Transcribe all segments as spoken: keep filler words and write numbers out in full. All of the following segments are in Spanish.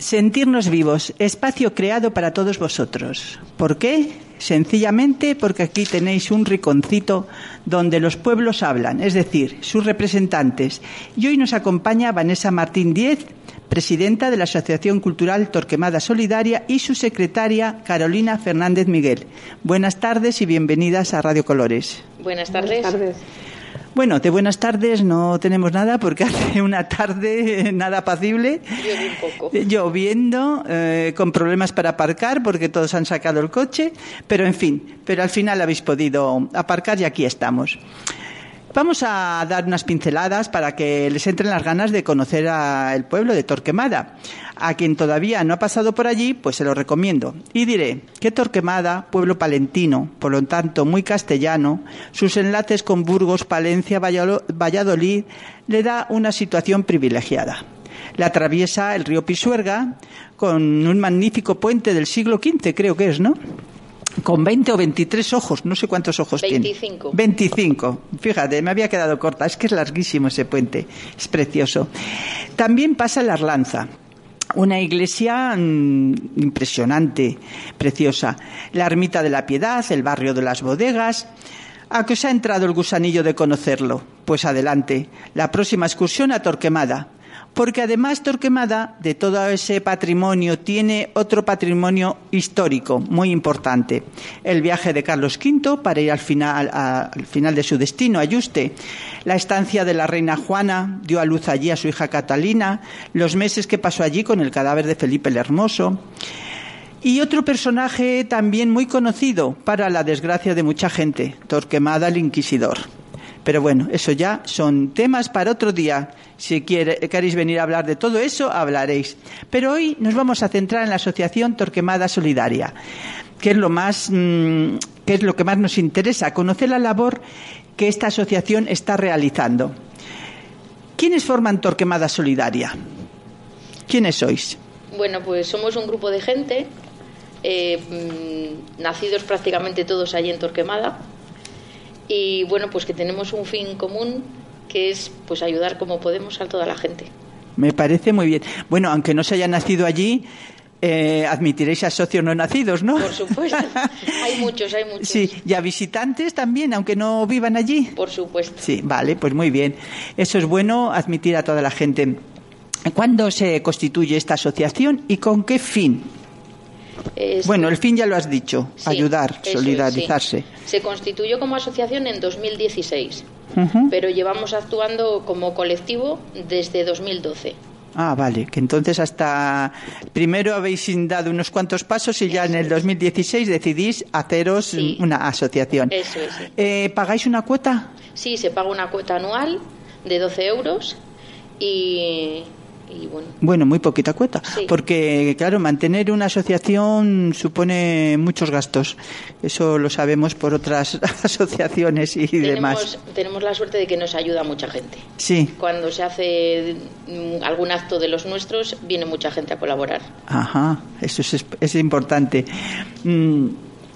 Sentirnos vivos, espacio creado para todos vosotros. ¿Por qué? Sencillamente porque aquí tenéis un rinconcito donde los pueblos hablan, es decir, sus representantes. Y hoy nos acompaña Vanessa Martín Díez, presidenta de la Asociación Cultural Torquemada Solidaria, y su secretaria Carolina Fernández Miguel. Buenas tardes y bienvenidas a Radio Colores. Buenas tardes. Buenas tardes. Bueno, de buenas tardes no tenemos nada porque hace una tarde nada apacible. Llueve un poco. Lloviendo, eh, con problemas para aparcar porque todos han sacado el coche, pero en fin, pero al final habéis podido aparcar y aquí estamos. Vamos a dar unas pinceladas para que les entren las ganas de conocer al pueblo de Torquemada. A quien todavía no ha pasado por allí, pues se lo recomiendo. Y diré que Torquemada, pueblo palentino, por lo tanto muy castellano, sus enlaces con Burgos, Palencia, Valladolid, le da una situación privilegiada. La atraviesa el río Pisuerga con un magnífico puente del siglo quince, creo que es, ¿no? Con veinte o veintitrés ojos, no sé cuántos ojos veinticinco. tiene. veinticinco. Fíjate, me había quedado corta, es que es larguísimo ese puente, es precioso. También pasa la Arlanza, una iglesia mmm, impresionante, preciosa. La Ermita de la Piedad, el barrio de las Bodegas. ¿A qué os ha entrado el gusanillo de conocerlo? Pues adelante, la próxima excursión a Torquemada. Porque además Torquemada, de todo ese patrimonio, tiene otro patrimonio histórico muy importante. El viaje de Carlos quinto para ir al final, a, al final de su destino, a Yuste. La estancia de la reina Juana, dio a luz allí a su hija Catalina. Los meses que pasó allí con el cadáver de Felipe el Hermoso. Y otro personaje también muy conocido, para la desgracia de mucha gente, Torquemada el Inquisidor. Pero bueno, eso ya son temas para otro día. Si quiere, queréis venir a hablar de todo eso, hablaréis. Pero hoy nos vamos a centrar en la Asociación Torquemada Solidaria, que es lo más, mmm, que es lo que más nos interesa, conocer la labor que esta asociación está realizando. ¿Quiénes forman Torquemada Solidaria? ¿Quiénes sois? Bueno, pues somos un grupo de gente, eh, mmm, nacidos prácticamente todos allí en Torquemada. Y bueno, pues que tenemos un fin común, que es pues ayudar como podemos a toda la gente. Me parece muy bien. Bueno, aunque no se haya nacido allí, eh, admitiréis a socios no nacidos, ¿no? Por supuesto. Hay muchos, hay muchos. Sí, y a visitantes también, aunque no vivan allí. Por supuesto. Sí, vale, pues muy bien. Eso es bueno, admitir a toda la gente. ¿Cuándo se constituye esta asociación y con qué fin? Es, bueno, el fin ya lo has dicho, sí, ayudar, solidarizarse. Es, sí. Se constituyó como asociación en dos mil dieciséis, uh-huh. pero llevamos actuando como colectivo desde dos mil doce. Ah, vale, que entonces hasta primero habéis dado unos cuantos pasos y ya Eso en el dos mil dieciséis decidís haceros sí. una asociación. Eso es. Sí. Eh, ¿Pagáis una cuota? Sí, se paga una cuota anual de doce euros y... Y bueno. bueno, muy poquita cuota, sí. Porque claro, mantener una asociación supone muchos gastos. Eso lo sabemos por otras asociaciones y tenemos, demás. Tenemos la suerte de que nos ayuda mucha gente. Sí. Cuando se hace algún acto de los nuestros, viene mucha gente a colaborar. Ajá, eso es, es importante. Mm.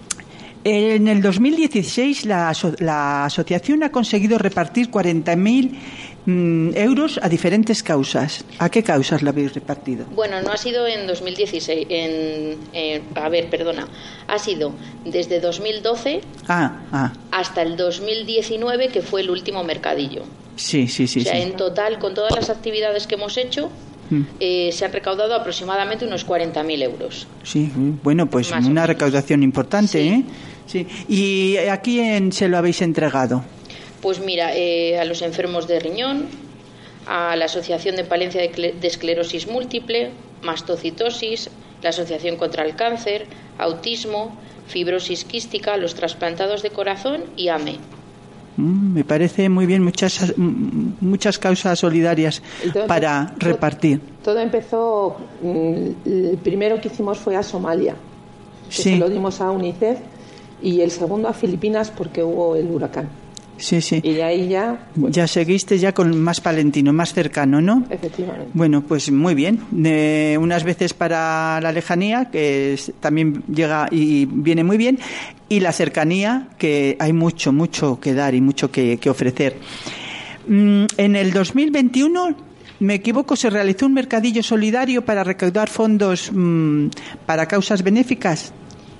En el dos mil dieciséis la, la asociación ha conseguido repartir cuarenta mil mm, euros a diferentes causas. ¿A qué causas la habéis repartido? Bueno, no ha sido en dos mil dieciséis, en, en, a ver, perdona, ha sido desde dos mil doce ah, ah. hasta el dos mil diecinueve, que fue el último mercadillo. Sí, sí, sí. O sea, sí. en total, con todas las actividades que hemos hecho, mm. eh, se han recaudado aproximadamente unos cuarenta mil euros. Sí, bueno, pues Más una recaudación importante, sí. ¿eh? Sí. ¿Y a quién se lo habéis entregado? Pues mira, eh, a los enfermos de riñón, a la Asociación de Palencia de Esclerosis Múltiple, mastocitosis, la Asociación contra el Cáncer, autismo, fibrosis quística, los trasplantados de corazón y A M E. Mm, me parece muy bien, muchas muchas causas solidarias Entonces, para todo, repartir. Todo empezó, el primero que hicimos fue a Somalia, que sí. se lo dimos a UNICEF, y el segundo a Filipinas porque hubo el huracán. Sí, sí. Y de ahí ya... Bueno. Ya seguiste ya con más palentino, más cercano, ¿no? Efectivamente. Bueno, pues muy bien. Eh, unas veces para la lejanía, que es, también llega y viene muy bien, y la cercanía, que hay mucho, mucho que dar y mucho que, que ofrecer. Mm, en el dos mil veintiuno me equivoco, se realizó un mercadillo solidario para recaudar fondos mmm, para causas benéficas.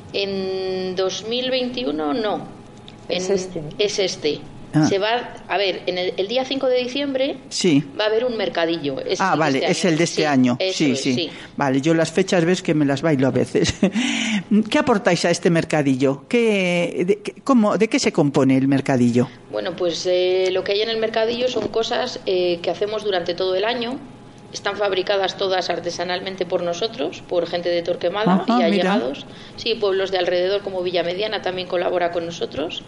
En dos mil veintiuno no. En, es este. Es este. Ah. Se va a ver, en el, el día cinco de diciembre sí. va a haber un mercadillo. Es ah, vale, este es el de este sí, año. Sí, es, sí, sí. Vale, yo las fechas ves que me las bailo a veces. ¿Qué aportáis a este mercadillo? ¿Qué, de, cómo, ¿De qué se compone el mercadillo? Bueno, pues eh, lo que hay en el mercadillo son cosas eh, que hacemos durante todo el año. Están fabricadas todas artesanalmente por nosotros, por gente de Torquemada Ajá, y allegados. Mira. Sí, pueblos de alrededor como Villamediana también colabora con nosotros.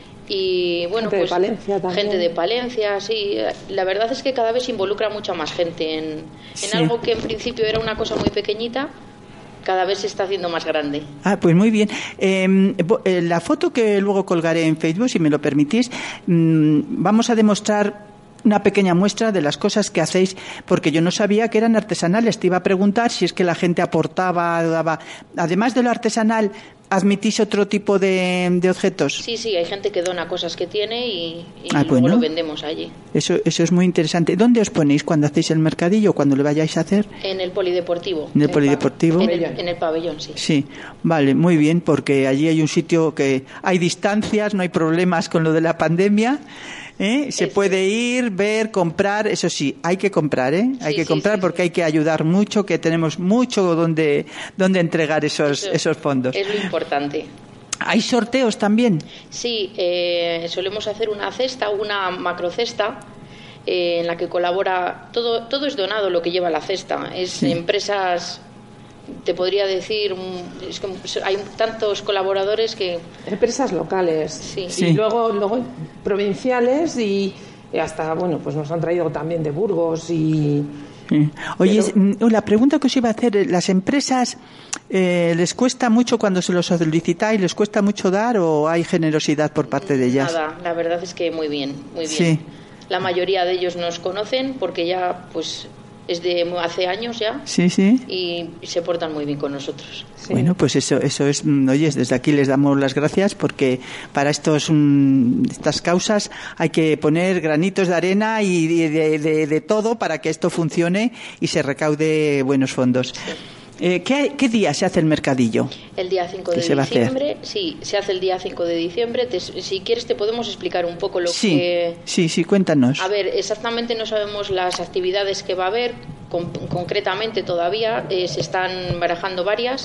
Y bueno, gente pues de Palencia también. gente de Palencia, sí. La verdad es que cada vez se involucra mucha más gente en, en sí. algo que en principio era una cosa muy pequeñita, cada vez se está haciendo más grande. Ah, pues muy bien. Eh, la foto que luego colgaré en Facebook, si me lo permitís, mmm, vamos a demostrar una pequeña muestra de las cosas que hacéis, porque yo no sabía que eran artesanales. Te iba a preguntar si es que la gente aportaba, daba. Además de lo artesanal, ¿admitís otro tipo de, de objetos? Sí, sí, hay gente que dona cosas que tiene y, y ah, luego bueno. lo vendemos allí. Eso, eso es muy interesante. ¿Dónde os ponéis cuando hacéis el mercadillo, cuando lo vayáis a hacer? En el polideportivo. En el polideportivo. En el, en el pabellón, sí. Sí, vale, muy bien, porque allí hay un sitio que hay distancias, no hay problemas con lo de la pandemia. ¿Eh? Se puede ir, ver, comprar, eso sí, hay que comprar, ¿eh? Hay sí, que sí, comprar sí, porque sí. hay que ayudar mucho, que tenemos mucho donde, donde entregar esos, eso esos fondos. Es lo importante. ¿Hay sorteos también? Sí, eh, solemos hacer una cesta, una macrocesta, eh, en la que colabora, todo, todo es donado lo que lleva la cesta, es sí. empresas... Te podría decir, es que hay tantos colaboradores que... Empresas locales sí. y Sí. luego, luego provinciales y hasta, bueno, pues nos han traído también de Burgos y... Sí. Oye, Pero... la pregunta que os iba a hacer, ¿las empresas eh, les cuesta mucho cuando se los solicitáis, les cuesta mucho dar o hay generosidad por parte de ellas? Nada, la verdad es que muy bien, muy bien. Sí. La mayoría de ellos nos conocen porque ya, pues... es de hace años ya sí, sí. y se portan muy bien con nosotros. Sí. Bueno, pues eso eso es, oye, desde aquí les damos las gracias porque para estos um, estas causas hay que poner granitos de arena y de, de, de, de todo para que esto funcione y se recaude buenos fondos. Sí. Eh, ¿qué, ¿Qué día se hace el mercadillo? El día cinco de diciembre, sí, se hace el día cinco de diciembre. Te, si quieres te podemos explicar un poco lo sí, que... Sí, sí, cuéntanos. A ver, exactamente no sabemos las actividades que va a haber, con, concretamente todavía, eh, se están barajando varias,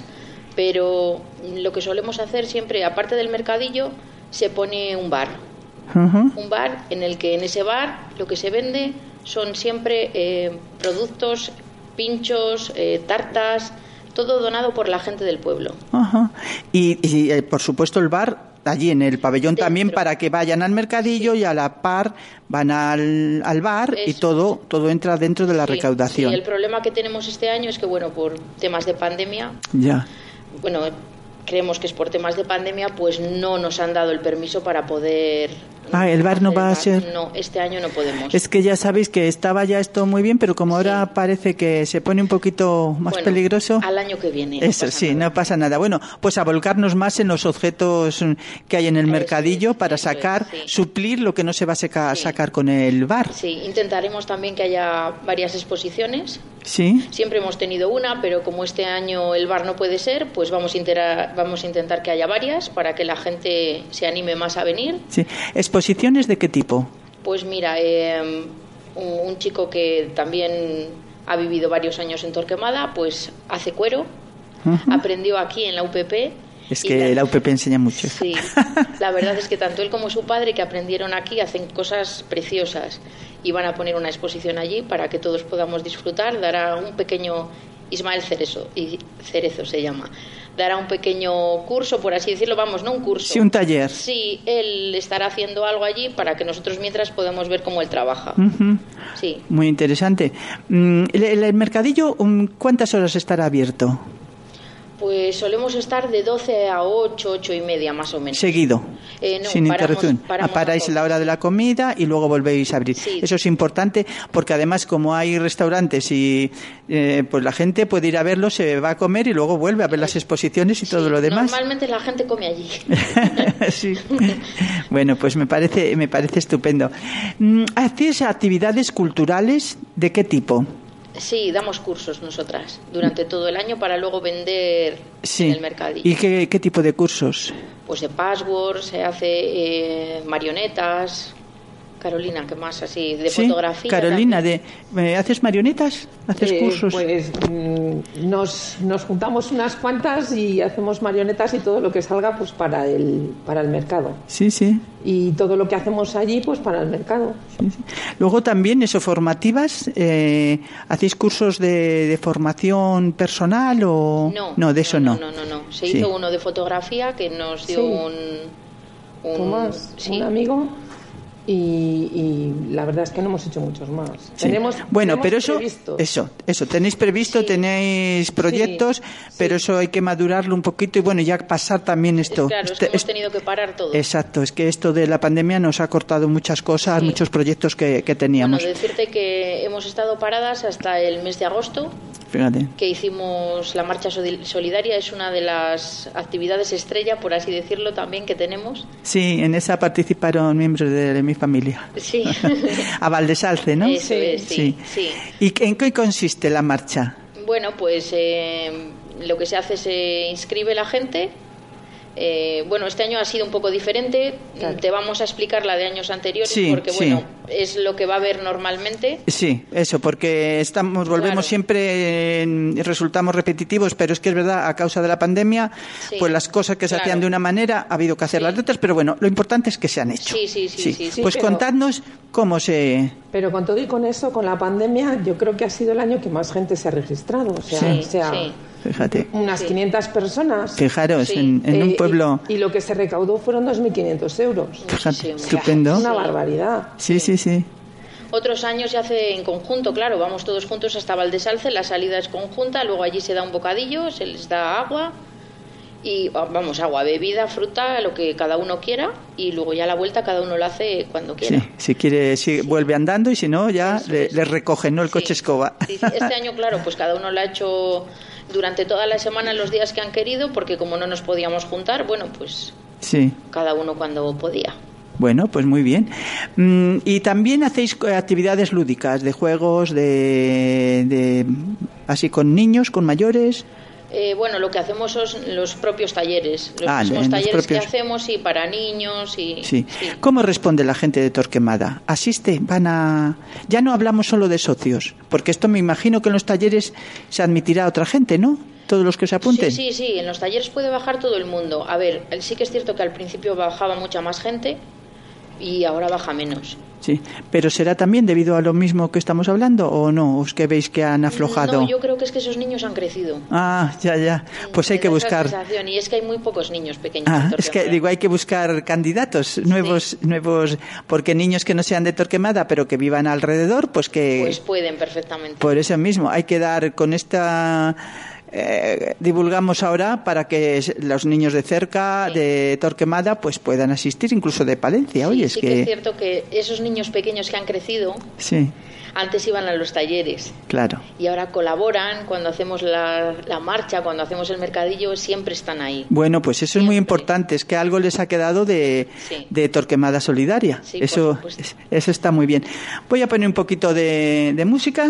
pero lo que solemos hacer siempre, aparte del mercadillo, se pone un bar. Uh-huh. Un bar en el que en ese bar lo que se vende son siempre eh, productos, pinchos, eh, tartas... todo donado por la gente del pueblo. Ajá. Y, y eh, por supuesto el bar allí en el pabellón Dentro. También para que vayan al mercadillo sí. Y a la par van al, al bar Eso. Y todo todo entra dentro de la sí. recaudación. Sí, el problema que tenemos este año es que, bueno, por temas de pandemia, ya. bueno, creemos que es por temas de pandemia, pues no nos han dado el permiso para poder... Ah, el bar no va a ser... No, este año no podemos. Es que ya sabéis que estaba ya esto muy bien, pero como sí. ahora parece que se pone un poquito más bueno, peligroso... al año que viene. No Eso, sí, nada. no pasa nada. Bueno, pues a volcarnos más en los objetos que hay en el eso mercadillo es, para sacar, es, sí. suplir lo que no se va a sacar, sí. sacar con el bar. Sí, intentaremos también que haya varias exposiciones. Sí. Siempre hemos tenido una, pero como este año el bar no puede ser, pues vamos a, intera- vamos a intentar que haya varias para que la gente se anime más a venir. Sí. ¿Exposiciones de qué tipo? Pues mira, eh, un, un chico que también ha vivido varios años en Torquemada, pues hace cuero, uh-huh. aprendió aquí en la U P P. Es que la, la U P P enseña mucho. Sí, la verdad es que tanto él como su padre, que aprendieron aquí, hacen cosas preciosas y van a poner una exposición allí para que todos podamos disfrutar. Dará un pequeño, Ismael Cerezo, y Cerezo se llama, dará un pequeño curso, por así decirlo, vamos, no un curso. Sí, un taller. Sí, él estará haciendo algo allí para que nosotros mientras podamos ver cómo él trabaja. Uh-huh. Sí. Muy interesante. ¿El, el mercadillo cuántas horas estará abierto? Pues solemos estar de doce a ocho, ocho y media más o menos. Seguido, eh, no, sin paramos, interrupción. Paramos ah, paráis la hora de la comida y luego volvéis a abrir. Sí. Eso es importante porque además como hay restaurantes y eh, pues la gente puede ir a verlos, se va a comer y luego vuelve a ver las exposiciones y sí, todo lo demás. Normalmente la gente come allí. Sí. Bueno, pues me parece, me parece estupendo. ¿Hacéis actividades culturales de qué tipo? Sí, damos cursos nosotras durante todo el año para luego vender sí. en el mercadillo. ¿Y qué, qué tipo de cursos? Pues de password, se hace eh, marionetas. Carolina, ¿qué más así? De ¿Sí? fotografía. Carolina, de, ¿me ¿haces marionetas? ¿Haces eh, cursos? Pues mmm, nos, nos juntamos unas cuantas y hacemos marionetas y todo lo que salga pues para el, para el mercado. Sí, sí. Y todo lo que hacemos allí pues para el mercado. Sí, sí. Luego también, eso, formativas, eh, ¿hacéis cursos de, de formación personal o...? No, no de eso no. No, no, no. no. Se sí. hizo uno de fotografía que nos dio sí. un, un... Tomás, sí. un amigo... Y, y la verdad es que no hemos hecho muchos más. Sí. Tenemos, bueno, tenemos pero eso, previsto. eso, eso, tenéis previsto, sí. tenéis proyectos, sí. pero sí. eso hay que madurarlo un poquito y bueno, ya pasar también esto. Es claro, es que hemos tenido que parar todo. Exacto, es que esto de la pandemia nos ha cortado muchas cosas, sí. muchos proyectos que, que teníamos. Bueno, decirte que hemos estado paradas hasta el mes de agosto. Fíjate. Que hicimos la marcha solidaria, es una de las actividades estrella, por así decirlo, también que tenemos. Sí, en esa participaron miembros de, de mi familia. Sí. A Valdesalce, ¿no? Eso es, sí, sí. sí. ¿Y en qué consiste la marcha? Bueno, pues eh, lo que se hace, se inscribe la gente. Eh, bueno, este año ha sido un poco diferente. Claro. Te vamos a explicar la de años anteriores sí, porque, sí. bueno, es lo que va a haber normalmente. Sí, eso, porque estamos volvemos claro. siempre, en, resultamos repetitivos, pero es que es verdad, a causa de la pandemia, sí. pues las cosas que se claro. hacían de una manera, ha habido que hacerlas sí. de otras, pero bueno, lo importante es que se han hecho. Sí, sí, sí. sí. sí, sí pues pero, contadnos cómo se... Pero con todo y con eso, con la pandemia, yo creo que ha sido el año que más gente se ha registrado. O sea, sí, o sea sí. Fíjate. Unas sí. quinientas personas. Fijaros, sí. en, en eh, un pueblo... Y, y lo que se recaudó fueron dos mil quinientos euros. Fíjate, sí, estupendo. Es una barbaridad. Sí, sí, sí. Otros años se hace en conjunto, claro, vamos todos juntos hasta Valdesalce, la salida es conjunta, luego allí se da un bocadillo, se les da agua, y vamos, agua, bebida, fruta, lo que cada uno quiera, y luego ya la vuelta cada uno lo hace cuando quiera. Sí, si quiere, si sí. vuelve andando y si no, ya le, le recogen, ¿no? El sí. coche escoba. Sí, sí. Este año, claro, pues cada uno lo ha hecho durante toda la semana, los días que han querido, porque como no nos podíamos juntar, bueno, pues sí. cada uno cuando podía. Bueno, pues muy bien. Mm, y también hacéis actividades lúdicas, de juegos, de, de así con niños, con mayores. Eh, bueno, lo que hacemos son los propios talleres, los ah, mismos talleres los propios... que hacemos y para niños y. Sí. sí. ¿Cómo responde la gente de Torquemada? ¿Asiste? ¿Van a...? Ya no hablamos solo de socios, porque esto me imagino que en los talleres se admitirá a otra gente, ¿no? Todos los que se apunten. Sí, sí, sí. En los talleres puede bajar todo el mundo. A ver, sí que es cierto que al principio bajaba mucha más gente y ahora baja menos. Sí, pero ¿será también debido a lo mismo que estamos hablando o no? ¿O es que veis que han aflojado? No, yo creo que es que esos niños han crecido. Ah, ya, ya. Pues hay que buscar... Y es que hay muy pocos niños pequeños. Ah, es que digo, hay que buscar candidatos nuevos, sí. nuevos, porque niños que no sean de Torquemada, pero que vivan alrededor, pues que... Pues pueden perfectamente. Por eso mismo, hay que dar con esta... Eh, divulgamos ahora para que los niños de cerca, sí. de Torquemada, pues puedan asistir, incluso de Palencia. Sí, Oye, es sí que... que es cierto que esos niños pequeños que han crecido, sí. antes iban a los talleres. Claro. Y ahora colaboran cuando hacemos la, la marcha, cuando hacemos el mercadillo, siempre están ahí. Bueno, pues eso siempre. Es muy importante, es que algo les ha quedado de, sí. de Torquemada Solidaria. Sí, eso, eso está muy bien. Voy a poner un poquito de, de música.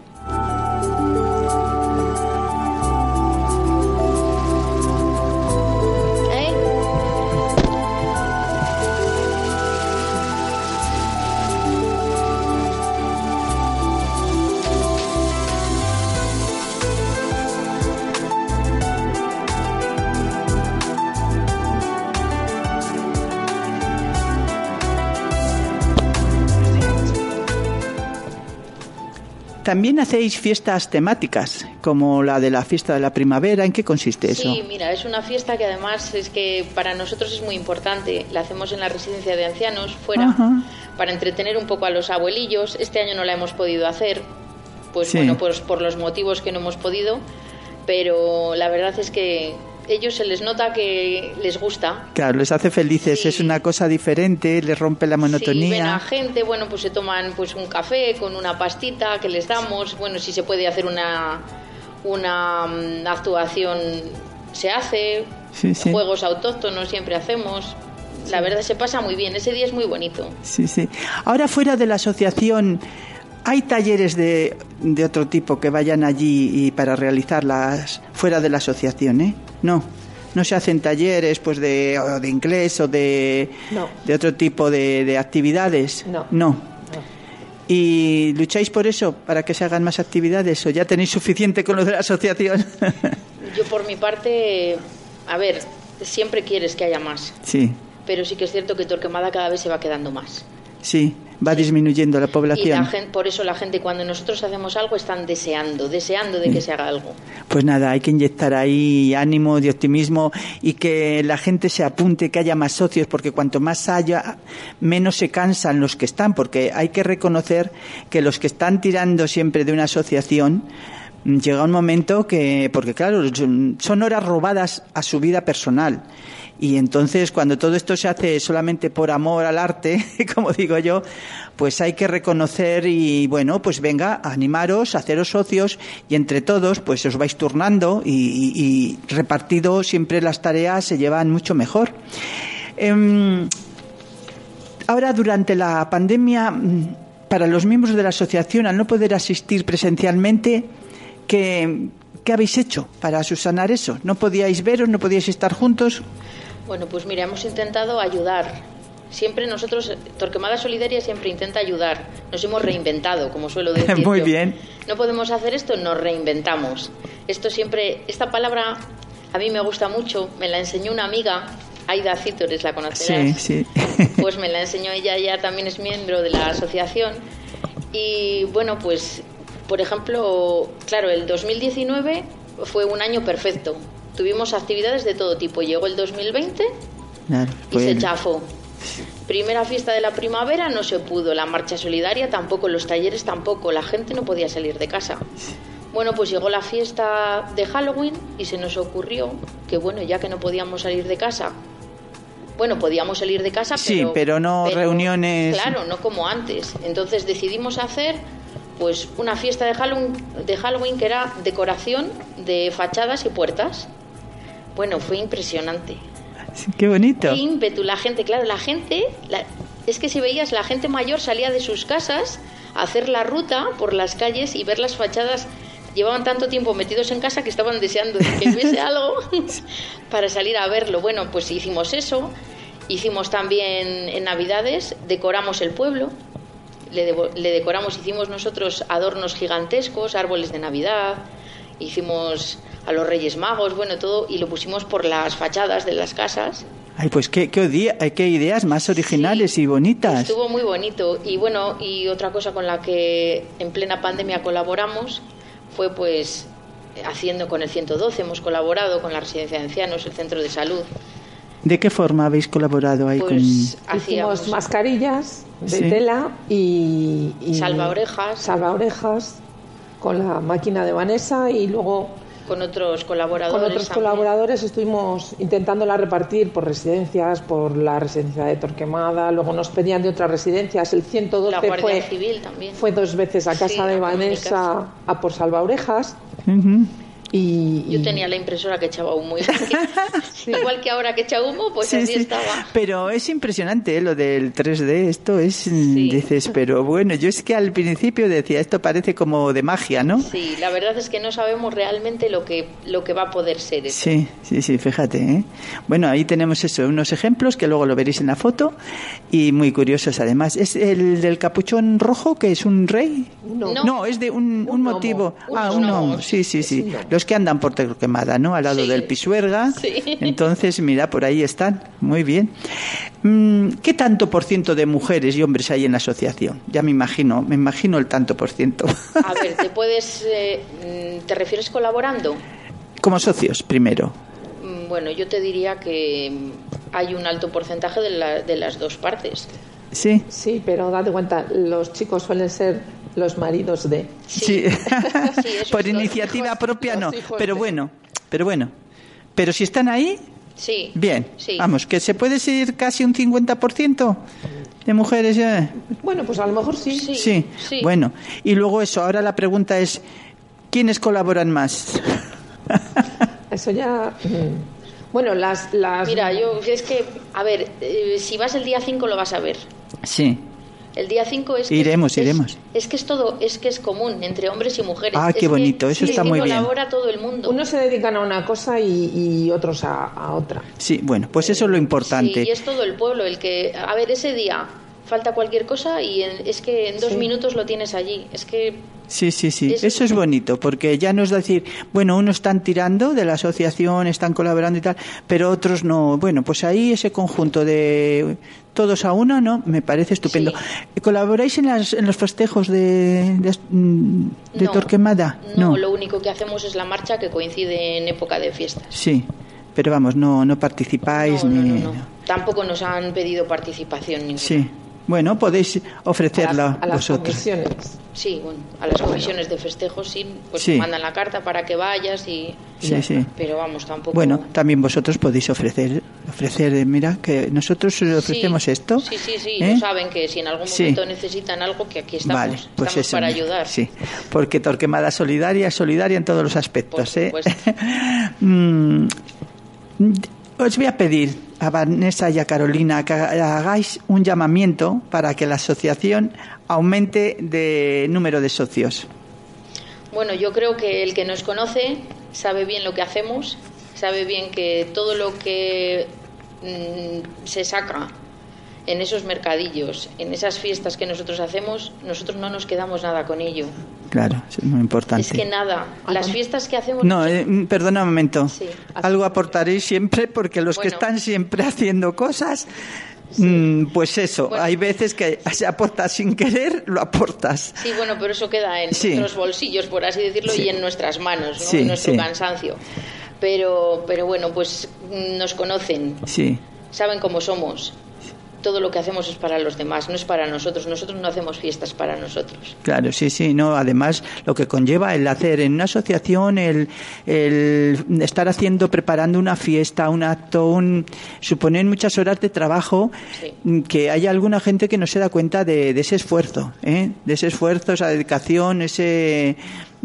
También hacéis fiestas temáticas, como la de la fiesta de la primavera. ¿En qué consiste eso? Sí, mira, es una fiesta que además es que para nosotros es muy importante. La hacemos en la residencia de ancianos, fuera, Ajá. para entretener un poco a los abuelillos. Este año no la hemos podido hacer, pues sí. bueno, pues por los motivos que no hemos podido. pero la verdad es que ellos se les nota que les gusta. Claro, les hace felices, sí. Es una cosa diferente, les rompe la monotonía. Sí, ven a gente, bueno, pues se toman pues un café con una pastita que les damos, bueno, si se puede hacer una, una um, actuación, se hace, sí, sí. Juegos autóctonos siempre hacemos. La verdad se pasa muy bien, ese día es muy bonito. Sí, sí. Ahora, fuera de la asociación, ¿hay talleres de, de otro tipo que vayan allí y para realizarlas fuera de la asociación, eh? No, no se hacen talleres pues de, o de inglés o de, no. de otro tipo de, de actividades. No. no. No. ¿Y lucháis por eso, para que se hagan más actividades o ya tenéis suficiente con lo de la asociación? Yo por mi parte, a ver, siempre quieres que haya más. Sí. Pero sí que es cierto que Torquemada cada vez se va quedando más. Sí, va sí. disminuyendo la población. Y la gente, por eso la gente, cuando nosotros hacemos algo, están deseando, deseando de sí. que se haga algo. Pues nada, hay que inyectar ahí ánimo y optimismo y que la gente se apunte, que haya más socios, porque cuanto más haya, menos se cansan los que están, porque hay que reconocer que los que están tirando siempre de una asociación, llega un momento que, porque claro, son horas robadas a su vida personal. Y entonces, cuando todo esto se hace solamente por amor al arte, como digo yo, pues hay que reconocer y, bueno, pues venga, animaros, haceros socios y entre todos, pues os vais turnando y, y, y repartido siempre las tareas se llevan mucho mejor. Eh, ahora, durante la pandemia, para los miembros de la asociación, al no poder asistir presencialmente, ¿qué, qué habéis hecho para subsanar eso? ¿No podíais veros, no podíais estar juntos? Bueno, pues mira, hemos intentado ayudar. Siempre nosotros, Torquemada Solidaria siempre intenta ayudar. Nos hemos reinventado, como suelo decir. Muy yo. bien. No podemos hacer esto, nos reinventamos. Esto siempre, esta palabra a mí me gusta mucho. Me la enseñó una amiga, Aida Cítores, la conocerás. Sí, sí. Pues me la enseñó ella, ella también es miembro de la asociación. Y bueno, pues, por ejemplo, claro, el dos mil diecinueve fue un año perfecto. Tuvimos actividades de todo tipo. Llegó el dos mil veinte claro, y bueno. se chafó. Primera fiesta de la primavera no se pudo. La marcha solidaria tampoco, los talleres tampoco. La gente no podía salir de casa. Bueno, pues llegó la fiesta de Halloween y se nos ocurrió que, bueno, ya que no podíamos salir de casa, bueno, podíamos salir de casa, sí, pero, pero no pero, reuniones. Claro, no como antes. Entonces decidimos hacer pues una fiesta de Halloween, de Halloween que era decoración de fachadas y puertas. Bueno, fue impresionante. Sí, qué bonito. Qué ímpetu, la gente, claro, la gente, la, es que si veías, la gente mayor salía de sus casas a hacer la ruta por las calles y ver las fachadas. Llevaban tanto tiempo metidos en casa que estaban deseando que hubiese algo para salir a verlo. Bueno, pues hicimos eso. Hicimos también en Navidades, decoramos el pueblo. Le, de, le decoramos, hicimos nosotros adornos gigantescos, árboles de Navidad. Hicimos a los Reyes Magos, bueno, todo, y lo pusimos por las fachadas de las casas. Ay, pues qué, qué, idea, qué ideas más originales sí, y bonitas. Estuvo muy bonito. Y bueno, y otra cosa con la que en plena pandemia colaboramos fue pues haciendo con el ciento doce, hemos colaborado con la residencia de ancianos, el centro de salud. ¿De qué forma habéis colaborado ahí? Pues con... hacíamos mascarillas de ¿sí? tela y, y salvaorejas. salvaorejas con la máquina de Vanessa y luego con otros colaboradores. Con otros también. colaboradores estuvimos intentándola repartir por residencias, por la residencia de Torquemada, luego nos pedían de otras residencias, el ciento doce la Guardia fue, Civil también. Fue dos veces a casa sí, de Vanessa a por salvaorejas. Uh-huh. Y, Yo tenía la impresora que echaba humo. Sí. Igual que ahora que echa humo, pues sí, así sí. estaba. Pero es impresionante, ¿eh? Lo del tres D, esto es, sí. dices, pero bueno, yo es que al principio decía, esto parece como de magia, ¿no? Sí, la verdad es que no sabemos realmente lo que lo que va a poder ser eso. Sí, sí, sí, fíjate, ¿eh? Bueno, ahí tenemos eso, unos ejemplos que luego lo veréis en la foto y muy curiosos además. ¿Es el del capuchón rojo, que es un rey? No, no, no es de un, un, un motivo. Un ah, un gnomo, sí, sí, sí. Los que andan por Torquemada, ¿no? Al lado sí. del Pisuerga. Sí. Entonces, mira, por ahí están. Muy bien. ¿Qué tanto por ciento de mujeres y hombres hay en la asociación? Ya me imagino, me imagino el tanto por ciento. A ver, ¿te puedes, eh, te refieres colaborando? Como socios, primero. Bueno, yo te diría que hay un alto porcentaje de, la, de las dos partes. Sí. Sí, pero date cuenta, los chicos suelen ser los maridos de... Sí, sí por iniciativa hijos, propia no, pero de... bueno, pero bueno, pero si están ahí, sí, bien, sí. Vamos, que se puede ser casi un cincuenta por ciento de mujeres. Eh. Bueno, pues a lo mejor sí. sí. Sí, sí, bueno, y luego eso, ahora la pregunta es, ¿quiénes colaboran más? Eso ya... Bueno, las, las... Mira, yo es que, a ver, eh, si vas el día cinco lo vas a ver. Sí. El día cinco es que iremos, es, iremos. Es, es que es todo, es que es común entre hombres y mujeres. Ah, qué es bonito, que, eso sí, está muy bien. Colabora todo el mundo. Unos se dedican a una cosa y, y otros a, a otra. Sí, bueno, pues eso es lo importante. Sí, y es todo el pueblo el que, a ver, ese día falta cualquier cosa y en, es que en dos sí. minutos lo tienes allí. Es que sí, sí, sí. Eso, eso es bonito, porque ya no es decir, bueno, unos están tirando de la asociación, están colaborando y tal, pero otros no. Bueno, pues ahí ese conjunto de todos a uno, ¿no? Me parece estupendo. Sí. ¿Colaboráis en, las, en los festejos de, de, de no, Torquemada? No, no, lo único que hacemos es la marcha que coincide en época de fiestas. Sí, pero vamos, no, no participáis no, ni... No, no, no. Tampoco nos han pedido participación ninguna. Sí. Bueno, podéis ofrecerla a, las, a las vosotros. Comisiones. Sí, bueno, a las comisiones de festejos sí, pues sí. te mandan la carta para que vayas y... Sí, sí. Pero vamos, tampoco... Bueno, también vosotros podéis ofrecer, ofrecer mira, que nosotros ofrecemos sí, esto. Sí, sí, sí, ¿eh? No saben que si en algún momento sí. necesitan algo, que aquí estamos, vale, pues estamos eso, para ayudar. Sí, porque Torquemada solidaria, solidaria en todos los aspectos. Por supuesto. ¿eh? mm, os voy a pedir a Vanessa y a Carolina que hagáis un llamamiento para que la asociación aumente de número de socios. Bueno, yo creo que el que nos conoce sabe bien lo que hacemos, sabe bien que todo lo que mmm, se saca en esos mercadillos, en esas fiestas que nosotros hacemos, nosotros no nos quedamos nada con ello. Claro, es muy importante. Es que nada, las fiestas que hacemos... No, eh, perdona un momento. Sí. Algo aportaréis siempre, porque los bueno. que están siempre haciendo cosas, sí. mmm, pues eso, bueno. hay veces que se aporta sin querer, lo aportas. Sí, bueno, pero eso queda en sí. nuestros bolsillos, por así decirlo, sí. y en nuestras manos, ¿no? sí, en nuestro sí. cansancio. Pero, pero bueno, pues nos conocen, sí. saben cómo somos. Todo lo que hacemos es para los demás, no es para nosotros. Nosotros no hacemos fiestas para nosotros. Claro, sí, sí. No, además, lo que conlleva el hacer en una asociación, el, el estar haciendo, preparando una fiesta, un acto, un, suponen muchas horas de trabajo, sí. que hay alguna gente que no se da cuenta de, de ese esfuerzo, ¿eh? de ese esfuerzo, esa dedicación, ese...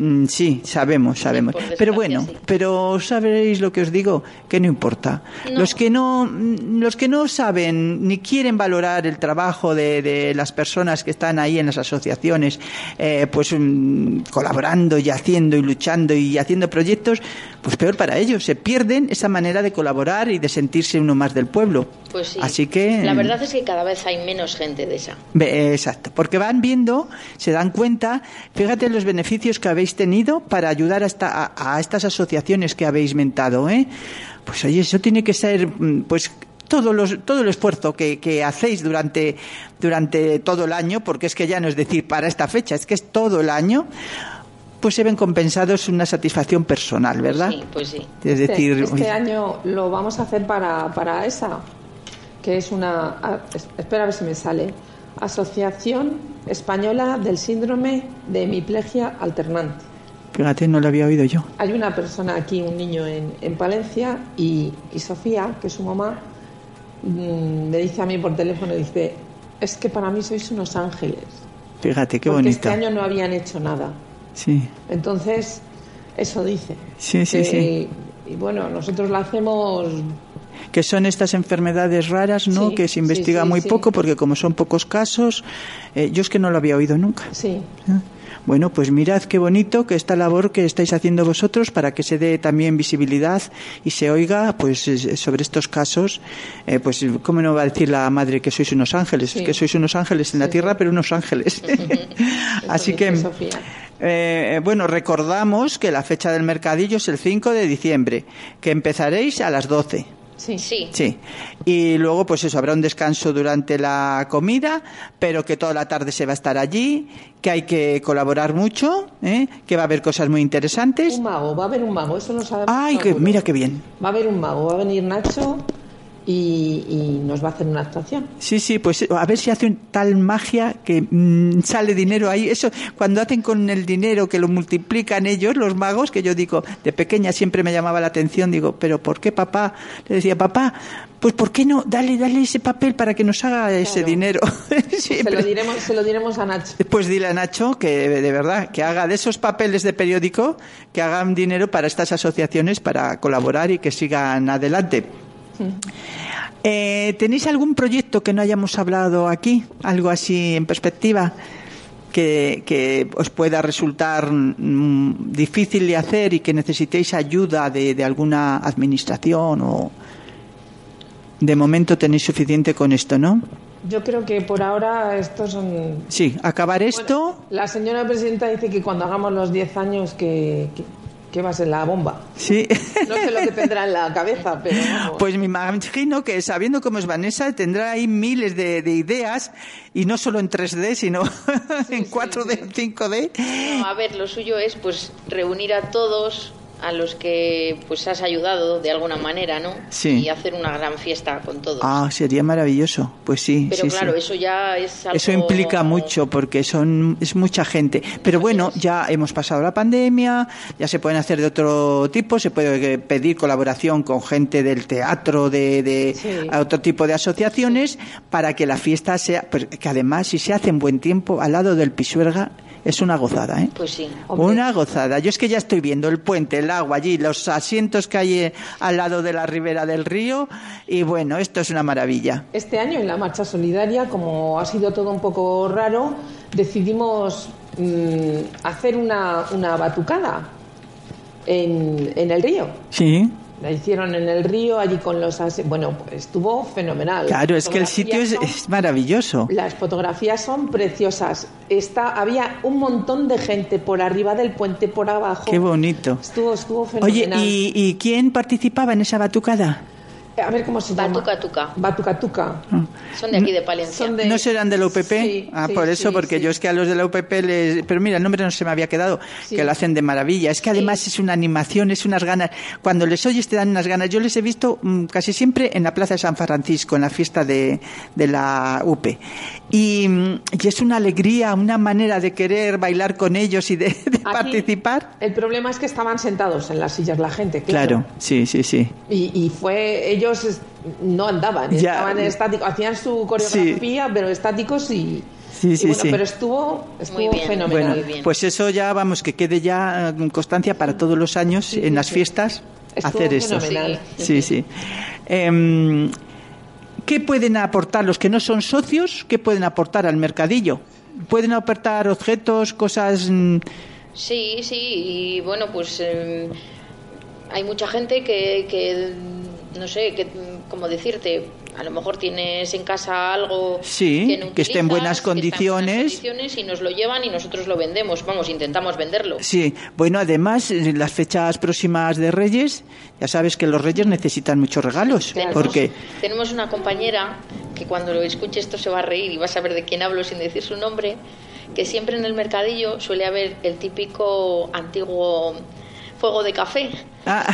Sí, sabemos, sabemos. Sí, pero bueno, sí. pero sabéis lo que os digo, que no importa. No. Los que no, los que no saben ni quieren valorar el trabajo de, de las personas que están ahí en las asociaciones, eh, pues um, colaborando y haciendo y luchando y haciendo proyectos, pues peor para ellos. Se pierden esa manera de colaborar y de sentirse uno más del pueblo. Pues sí. Así que la verdad es que cada vez hay menos gente de esa. Exacto, porque van viendo, se dan cuenta. Fíjate los beneficios que habéis tenido para ayudar a, esta, a, a estas asociaciones que habéis mentado, ¿eh? Pues oye, eso tiene que ser, pues todo, los, todo el esfuerzo que, que hacéis durante, durante todo el año, porque es que ya no es decir para esta fecha, es que es todo el año, pues se ven compensados una satisfacción personal, ¿verdad? Sí, pues sí. Es decir, este, este año lo vamos a hacer para, para esa, que es una, espera a ver si me sale, Asociación Española del Síndrome de Hemiplegia Alternante. Fíjate, no lo había oído yo. Hay una persona aquí, un niño en, en Palencia, y, y Sofía, que es su mamá, mmm, me dice a mí por teléfono, dice, es que para mí sois unos ángeles. Fíjate, qué porque bonito. Este año no habían hecho nada. Sí. Entonces, eso dice. Sí, sí, que, sí. Y bueno, nosotros la hacemos... Que son estas enfermedades raras, ¿no? Sí, que se investiga sí, sí, muy sí. poco, porque como son pocos casos, eh, yo es que no lo había oído nunca. Sí. ¿Eh? Bueno, pues mirad qué bonito que esta labor que estáis haciendo vosotros para que se dé también visibilidad y se oiga pues sobre estos casos, eh, pues cómo no va a decir la madre que sois unos ángeles, sí. que sois unos ángeles en la sí, tierra, sí. pero unos ángeles. Así que, eh, bueno, recordamos que la fecha del mercadillo es el cinco de diciembre, que empezaréis a las doce. Sí. sí. Sí. Y luego, pues eso, habrá un descanso durante la comida, pero que toda la tarde se va a estar allí, que hay que colaborar mucho, ¿eh? que va a haber cosas muy interesantes. Un mago, va a haber un mago, eso lo sabemos. Ay, que, mira qué bien. Va a haber un mago, va a venir Nacho y, y nos va a hacer una actuación. Sí, sí, pues a ver si hace un, tal magia que mmm, sale dinero ahí. Eso, cuando hacen con el dinero que lo multiplican ellos, los magos, que yo digo, de pequeña siempre me llamaba la atención, digo, pero ¿por qué papá? Le decía, papá, pues ¿por qué no? Dale, dale ese papel para que nos haga ese claro. dinero. se, lo diremos, se lo diremos a Nacho. Pues dile a Nacho que de verdad, que haga de esos papeles de periódico, que hagan dinero para estas asociaciones para colaborar y que sigan adelante. Eh, ¿Tenéis algún proyecto que no hayamos hablado aquí? Algo así en perspectiva que, que os pueda resultar mm, difícil de hacer y que necesitéis ayuda de, de alguna administración o de momento tenéis suficiente con esto, ¿no? Yo creo que por ahora estos son... Sí, acabar esto... Bueno, la señora presidenta dice que cuando hagamos los diez años que... que... que va a ser la bomba. Sí. No sé lo que tendrá en la cabeza, pero vamos. Pues me imagino que sabiendo cómo es Vanessa tendrá ahí miles de, de ideas y no solo en tres D sino sí, en cuatro D, sí, sí. cinco D. No, a ver, lo suyo es pues reunir a todos a los que pues has ayudado de alguna manera, ¿no? Sí. Y hacer una gran fiesta con todos. Ah, sería maravilloso. Pues sí. Pero sí, claro, sí. eso ya es algo... Eso implica mucho porque son es mucha gente. Pero bueno, ya hemos pasado la pandemia, ya se pueden hacer de otro tipo, se puede pedir colaboración con gente del teatro, de, de sí. otro tipo de asociaciones, sí. para que la fiesta sea, pues, que además si se hace en buen tiempo al lado del Pisuerga, es una gozada, ¿eh? Pues sí. Hombre. Una gozada. Yo es que ya estoy viendo el puente, el agua allí, los asientos que hay al lado de la ribera del río y bueno, esto es una maravilla. Este año en la marcha solidaria, como ha sido todo un poco raro, decidimos mmm, hacer una, una batucada en, en el río. Sí. La hicieron en el río, allí con los... Bueno, pues estuvo fenomenal. Claro, es que el sitio es, son, es maravilloso. Las fotografías son preciosas. Está, había un montón de gente por arriba del puente, por abajo. Qué bonito. Estuvo, estuvo fenomenal. Oye, ¿y, ¿y quién participaba en esa batucada? A ver cómo se llama. Batucatuca. Batucatuca. Ah. Son de aquí de Palencia. De... ¿No serán de la U P P? Sí, ah, sí, por eso, sí, porque sí. yo es que a los de la U P P les... Pero mira, el nombre no se me había quedado, sí. que lo hacen de maravilla. Es que además sí. es una animación, es unas ganas. Cuando les oyes te dan unas ganas. Yo les he visto mmm, casi siempre en la Plaza de San Francisco, en la fiesta de, de la U P. Y, y es una alegría, una manera de querer bailar con ellos y de, de participar. El problema es que estaban sentados en las sillas la gente, claro. Claro, sí, sí, sí. Y, y fue... Ellos... no andaban, ya. estaban estáticos, hacían su coreografía, sí. pero estáticos y, sí, sí, y bueno, sí. pero estuvo, estuvo muy bien, fenomenal. Bueno, muy bien. Pues eso ya, vamos, que quede ya constancia para todos los años sí, en sí, las sí. fiestas estuvo hacer eso. Fenomenal. Sí, sí. sí. Eh, ¿Qué pueden aportar los que no son socios? ¿Qué pueden aportar al mercadillo? ¿Pueden aportar objetos, cosas...? Sí, sí, y bueno, pues eh, hay mucha gente que... que no sé, que, como decirte, a lo mejor tienes en casa algo sí, que, no que esté en buenas condiciones. En buenas condiciones y nos lo llevan y nosotros lo vendemos, vamos, intentamos venderlo. Sí, bueno, además, en las fechas próximas de Reyes, ya sabes que los Reyes necesitan muchos regalos. Tenemos, porque tenemos una compañera que cuando lo escuche esto se va a reír y va a saber de quién hablo sin decir su nombre, que siempre en el mercadillo suele haber el típico antiguo fuego de café. Ah.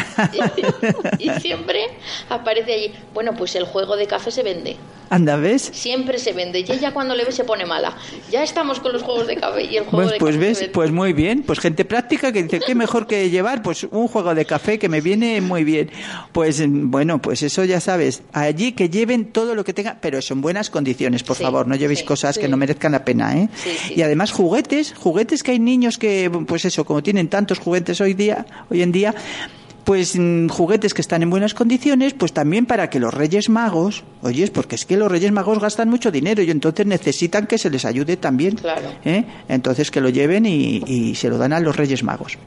Y, y siempre aparece allí. Bueno, pues el juego de café se vende. Anda, ¿ves? Siempre se vende. Y ella cuando le ve se pone mala. Ya estamos con los juegos de café y el juego pues, de pues café. Ves, se vende. Pues muy bien. Pues gente práctica que dice, ¿qué mejor que llevar? Pues un juego de café que me viene muy bien. Pues bueno, pues eso ya sabes. Allí que lleven todo lo que tengan, pero eso en buenas condiciones, por sí, favor. No llevéis sí, cosas sí. que no merezcan la pena, ¿eh? Sí, sí, y además juguetes, juguetes que hay niños que, pues eso, como tienen tantos juguetes hoy día, hoy en día, pues juguetes que están en buenas condiciones, pues también para que los Reyes Magos, oyes, porque es que los Reyes Magos gastan mucho dinero y entonces necesitan que se les ayude también. Claro. ¿eh? Entonces que lo lleven y, y se lo dan a los Reyes Magos.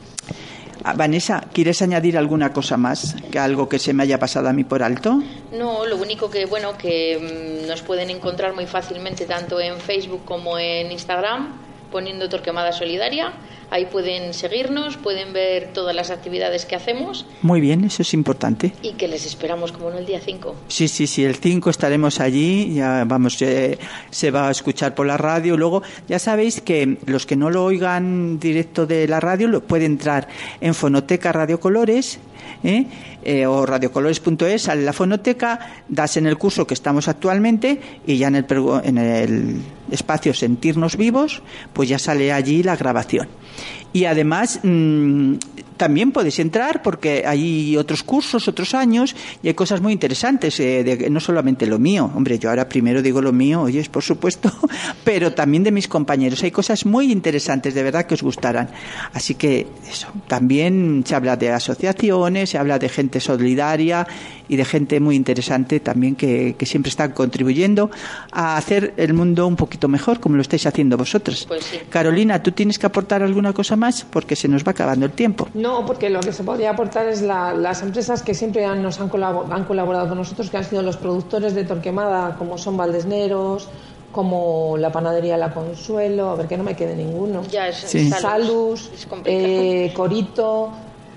Ah, Vanessa, ¿quieres añadir alguna cosa más? ¿Que algo que se me haya pasado a mí por alto? No, lo único que, bueno, que mmm, nos pueden encontrar muy fácilmente tanto en Facebook como en Instagram, poniendo Torquemada Solidaria. Ahí pueden seguirnos, pueden ver todas las actividades que hacemos. Muy bien, eso es importante. Y que les esperamos, como no, el día cinco. Sí, sí, sí, el cinco estaremos allí, ya vamos, eh, se va a escuchar por la radio. Luego, ya sabéis que los que no lo oigan directo de la radio lo pueden entrar en Fonoteca Radio Colores, ¿eh? Eh, o radiocolores punto es, sale la fonoteca, das en el curso que estamos actualmente y ya en el, en el espacio Sentirnos Vivos, pues ya sale allí la grabación. Y además mmm, también podéis entrar porque hay otros cursos, otros años, y hay cosas muy interesantes, eh, de, no solamente lo mío, hombre, yo ahora primero digo lo mío, oyes, por supuesto, pero también de mis compañeros. Hay cosas muy interesantes, de verdad, que os gustarán. Así que eso, también se habla de asociaciones, se habla de gente solidaria y de gente muy interesante también que, que siempre están contribuyendo a hacer el mundo un poquito mejor, como lo estáis haciendo vosotros. Pues sí. Carolina, ¿tú tienes que aportar alguna cosa más? Porque se nos va acabando el tiempo. No, porque lo que se podría aportar es la, las empresas que siempre han, nos han colaborado, han colaborado con nosotros, que han sido los productores de Torquemada, como son Valdesneros, como la panadería La Consuelo, a ver que no me quede ninguno. Ya es, sí. Salus, es eh, Corito.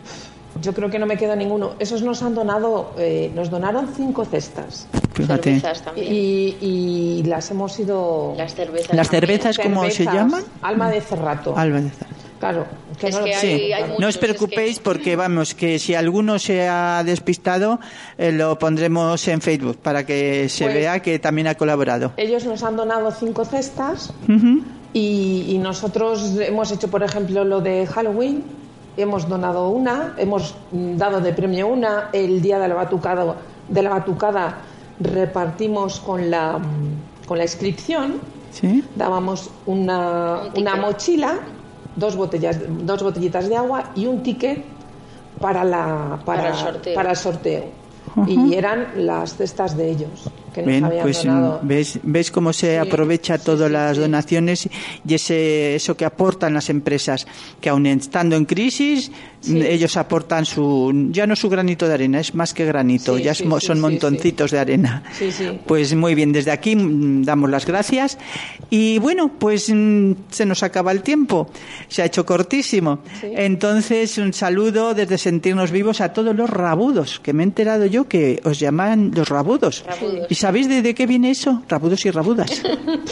Yo creo que no me queda ninguno. Esos nos han donado, eh, nos donaron cinco cestas. Fíjate. Cervezas también. Y, y las hemos ido. Las cervezas. ¿Las cervezas cómo se llaman? Alma de Cerrato. Alma de Cerrato. Claro. Que Es no, que lo- hay- Sí. hay muchos, No os preocupéis es que- porque vamos, que si alguno se ha despistado, eh, lo pondremos en Facebook para que se Pues- vea que también ha colaborado. Ellos nos han donado cinco cestas. Ujú. Y, y nosotros hemos hecho, por ejemplo, lo de Halloween, hemos donado una, hemos mm, dado de premio una, el día de la batucada, de la batucada repartimos con la, mm, con la inscripción, ¿Sí? dábamos una, Un ticket. una mochila, dos botellas, dos botellitas de agua y un ticket para, la, para, Para el sorteo. para el sorteo. Ujú. Y eran las cestas de ellos que nos Bien, habían pues donado. ves, ves cómo se Sí, aprovecha sí, todas sí, las sí. donaciones y ese eso que aportan las empresas, que aun estando en crisis, Sí. ellos aportan su, ya no su granito de arena, es más que granito, Sí, ya sí, es mo- sí, son sí, montoncitos de arena. Sí, sí. Pues muy bien, desde aquí mm, damos las gracias y bueno, pues mm, se nos acaba el tiempo, se ha hecho cortísimo. Sí. Entonces un saludo desde Sentirnos Vivos a todos los rabudos, que me he enterado yo que os llaman los rabudos. Rabudos. ¿Y sabéis de, de qué viene eso? Rabudos y rabudas.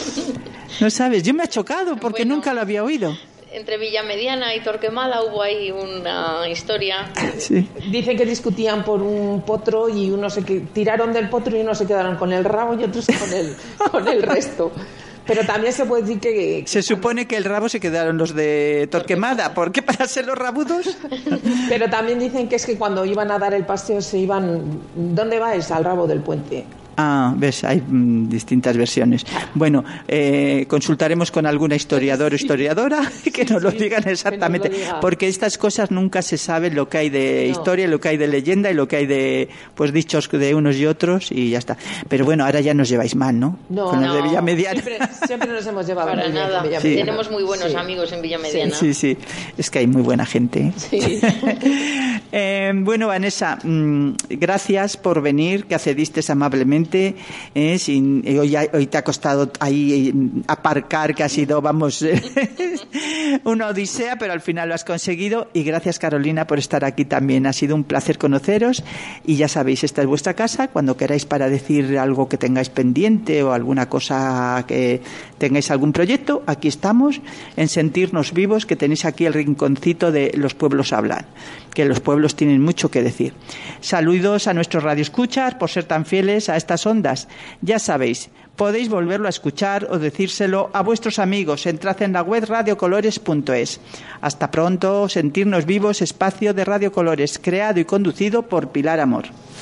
No sabes, yo me ha chocado porque Bueno. nunca lo había oído. Entre Villamediana y Torquemada hubo ahí una historia. Sí. Dicen que discutían por un potro y unos se que- tiraron del potro y unos se quedaron con el rabo y otros con el, con el resto. Pero también se puede decir que... Se supone que el rabo se quedaron los de Torquemada. ¿Por qué para ser los rabudos? Pero también dicen que es que cuando iban a dar el paseo se iban... ¿Dónde vais? Al rabo del puente. Ah, ves, hay mm, distintas versiones. Bueno, eh, consultaremos con alguna historiador o historiadora que nos lo sí, digan que nos lo exactamente, diga. porque estas cosas nunca se sabe lo que hay de No. historia, lo que hay de leyenda y lo que hay de pues dichos de unos y otros y ya está. Pero bueno, ahora ya nos lleváis mal, ¿no? No, con los de no. Villamediana. Siempre, siempre nos hemos llevado Para muy bien con nada. Villamediana. Tenemos muy buenos Sí. amigos en Villamediana. Sí, sí, es que hay muy buena gente. ¿eh? Sí. Eh, bueno, Vanessa, mm, gracias por venir, que accediste amablemente. eh, sin, eh, hoy, hoy te ha costado ahí eh, aparcar, que ha sido, vamos, una odisea, pero al final lo has conseguido. Y gracias, Carolina, por estar aquí también. Ha sido un placer conoceros. Y ya sabéis, esta es vuestra casa. Cuando queráis para decir algo que tengáis pendiente o alguna cosa que tengáis algún proyecto, aquí estamos en Sentirnos Vivos, que tenéis aquí el rinconcito de Los Pueblos Hablan, que los pueblos tienen mucho que decir. Saludos a nuestros radioescuchas por ser tan fieles a estas ondas. Ya sabéis, podéis volverlo a escuchar o decírselo a vuestros amigos. Entrad en la web radiocolores punto es. Hasta pronto. Sentirnos Vivos, espacio de Radio Colores, creado y conducido por Pilar Amor.